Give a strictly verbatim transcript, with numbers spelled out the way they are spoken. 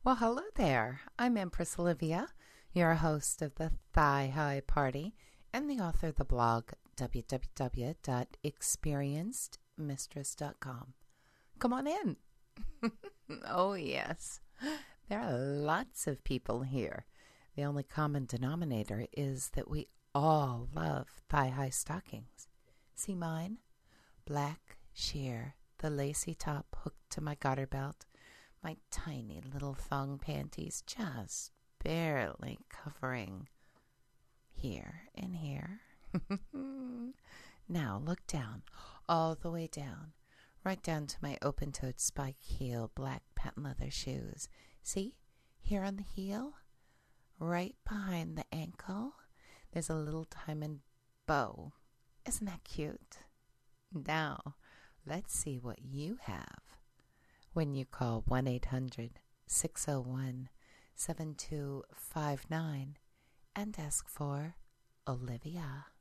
Well, hello there. I'm Empress Olivia, your host of the Thigh High Party and the author of the blog w w w dot experienced mistress dot com. Come on in. Oh, yes. There are lots of people here. The only common denominator is that we all love thigh-high stockings. See mine? Black, sheer, the lacy top hooked to my garter belt, my tiny little thong panties just barely covering here and here. Now look down, all the way down, right down to my open-toed spike heel black patent leather shoes. See, here on the heel, right behind the ankle, there's a little diamond bow. Isn't that cute? Now, let's see what you have when you call one eight hundred, six oh one, seven two five nine and ask for Olivia.